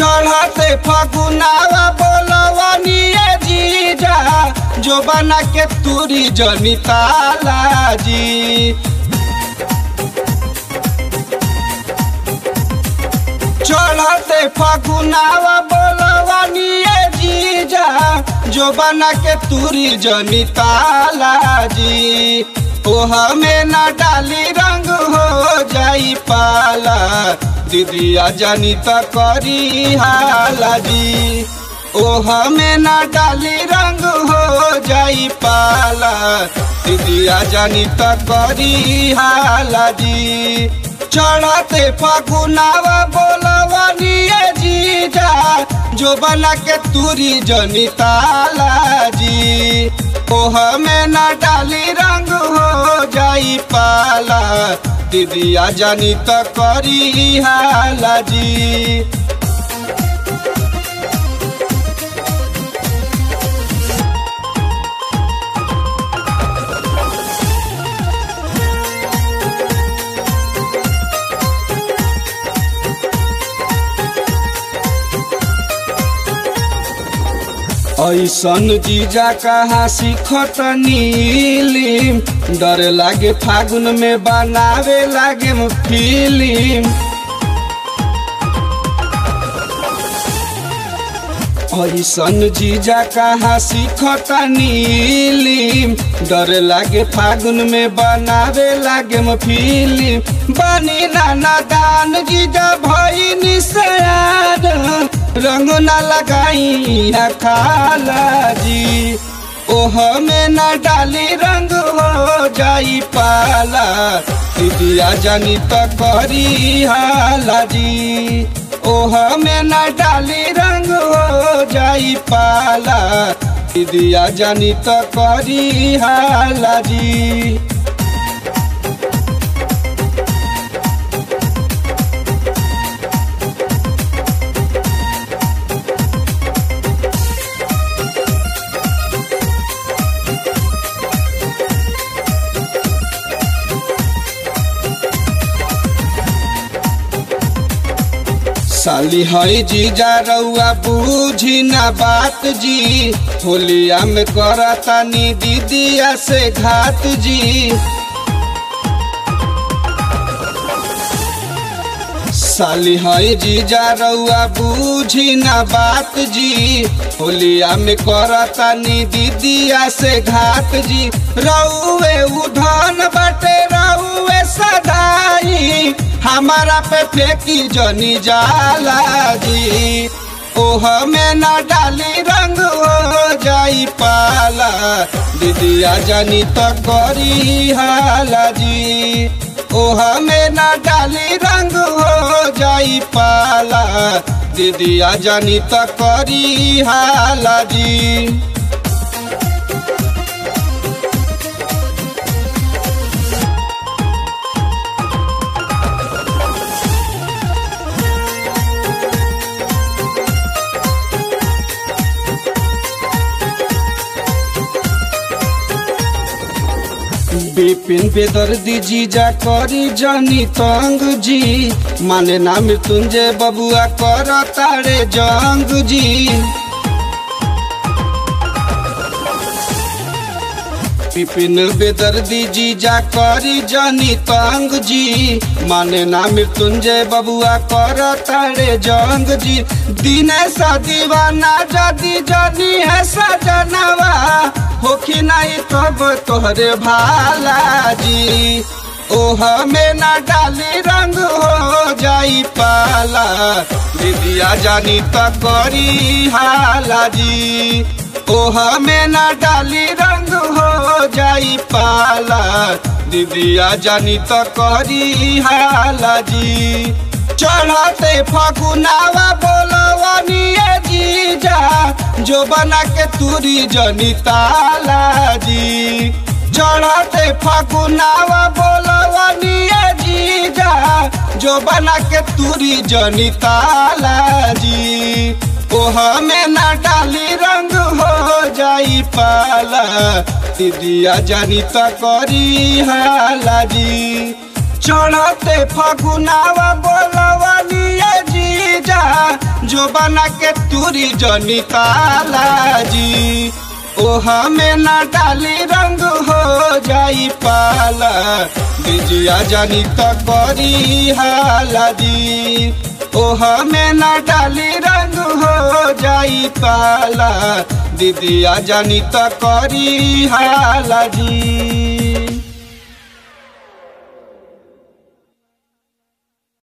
चढ़ते फगुनावा बोलवनिए जीजा जो बना के तुरी जनी ताला जी। चढ़ते फगुनावा बोलवनिए जीजा जो बना के तुरी जनी ताला जी। ओ हमें न डाली रंग हो जाई पाला दीदिया जानी त करी हाला जी। ओ हमें न डाली रंग हो जाई पाला दीदिया जानी त करी हाला जी। चढ़ते फगुनावा बोलवनिए जीजा जो बना के तुरी जनी ताला जी। ओ हमें न डाली रंग हो जाई पाला दीदिया जानी त करी हाला जी। ऐसन जीजा कहाँ सीखत नीलिम डर लागे फागुन में बनावे लागे फिल्म। ऐसन जीजा कहाँ सीखत नीलिम डर लागे फागुन में बनावे लागे फिल्म। बनी नाना दान जीजा भई सयाद रंग न लगाई खाला जी। ओ हमें न डाली रंग हो जाई पाला दीदिया जानी त करी हाला जी। ओ हमें न डाली रंग हो जाई पाला दीदिया जानी त करी हाला जी। साली है जीजा रउआ बूझी ना बात जी। होलिया में करतानी दीदिया से घात जी। साली है जीजा रउआ बूझी ना बात जी। होलिया में करतानी दीदिया से घात जी। रउए उधन बाटे रउए सदाई हमारा पे फेंकी जनी जाला जी। ओ हमें न डाली रंग हो जाई पाला दीदिया जानी त करी हाला जी। ओ हमें न डाली रंग हो जाई पाला दीदिया जानी त करी हाला जी। बिपिन बेदर्दी जीजा करी जनी तंग जी। माने ना मृत्युंजय बबुआ कर तारे जंग जी। बिपिन बेदर्दी जीजा करी जनी तंग जी। माने ना मृत्युंजय बबुआ कर तारे जंग जी। दिनेश दीवाना जदी जनी है सजनवा होखी नहीं तब तोहरे भाला जी। ओ हमें न डाली रंग हो जाई पाला दीदिया जानी त करी हाला जी। ओ हमें न डाली रंग हो जाई पाला दीदिया जानी त करी हाला जी। चढ़ते फगुनावा बोलवनिए जीजा जो बना के तुरी जनी ताला जी। चढ़ते फगुनावा बोलवनिए जीजा जो बना के तुरी जनी ताला जी। ओ हमें न डाली रंग हो जाई पाला दीदिया जानी त करी हाला जी। चढ़ते फगुनावा बोलवनिया जीजा जो बना के तुरी जनी ताला जी ओहा में ना डाली रंग हो जाई पाला बिजिया जानी तो करी हाला जी ओहा में ना डाली रंग हो जाई पाला दीदिया जानी तो करी हाला जी।